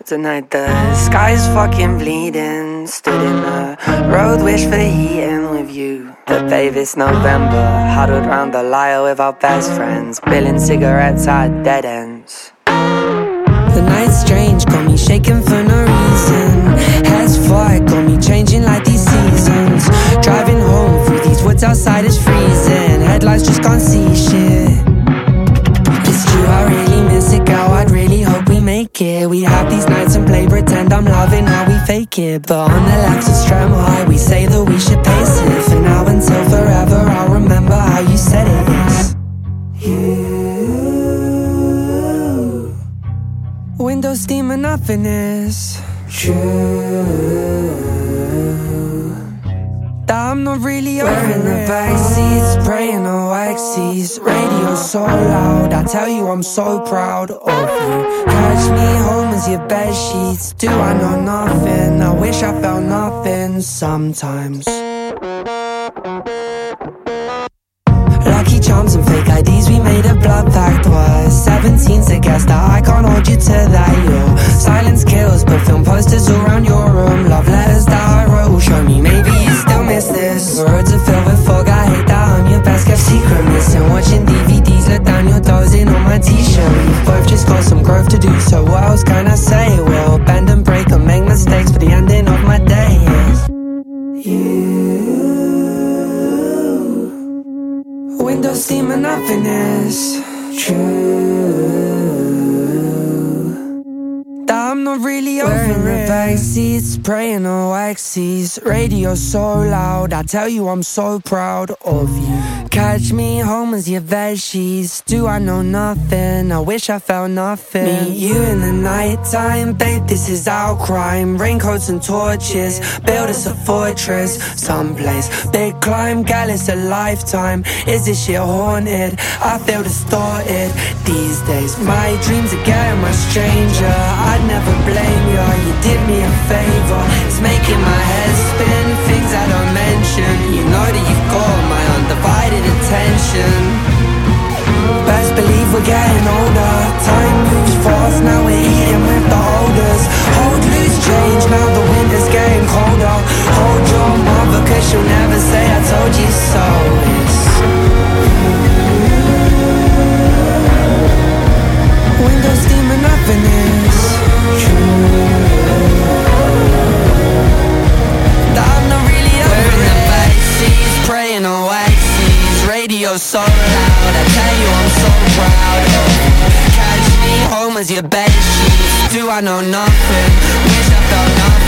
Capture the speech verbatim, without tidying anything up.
tonight. The sky's fucking bleeding. Stood in the road, wish for the heat and with you. But babe, it's November, huddled round the lyre with our best friends, billing cigarettes at dead ends. The night's strange, got me shaking for no reason. Head's fire, got me changing like these seasons. Driving home through these woods outside is freezing. Headlights just can't see shit. It's true, I really miss it, girl, I'd really hope we make it. We have these nights and play pretend I'm loving how we fake it. But on the left of Stremhigh, we say that we should pace it. For now until forever, I'll remember how you said it is. You. Windows steam and nothing is true. That I'm not really over it. We're in the backseats, praying on wax seas. Radio so loud, I tell you I'm so proud of you. Catch me home as your bed sheets. Do I know nothing? I wish I felt nothing sometimes. Lucky charms and fake I Ds, we made a blood pact. Was seventeen's a guess that I can't hold you to that. Your silence kills, but film posters all around your room. Love letters that I wrote will show me maybe you still miss this. The roads are filled with fog, I hate that I'm your best kept secret. Missing watching D V Ds, look down, you're dozing on my t-shirt. We've both just got some growth to do, so what else can I say? We'll bend and break and make mistakes for the ending of my days. You. Windows steam and nothing is true. That I'm not really over it. We're in the backseats, praying on wax seas. Radio so loud, I tell you I'm so proud of you. Catch me home as your bed sheets. Do I know nothing? I wish I felt nothing. Meet you in the nighttime, babe, this is our crime. Raincoats and torches, build us a fortress someplace. Big climb, gal, it's a lifetime. Is this shit haunted? I feel distorted these days. My dreams are getting much stranger. I'd never blame you, you did me a favor. It's making my head spin, things I don't mention. You know that you've got my undivided attention. Best believe we're getting older. Time moves fast, now we're eating with the holders. Hold loose change, now the winter's getting colder. Hold your mother, cause she'll never say I told you so. It's windows steam and nothing is true. I'm not really over it. We're in the backseats, praying on wax seas. Radio so loud, I tell you I'm so proud of you. Catch me home as your bed sheets. Do I know nothing? Wish I felt nothing.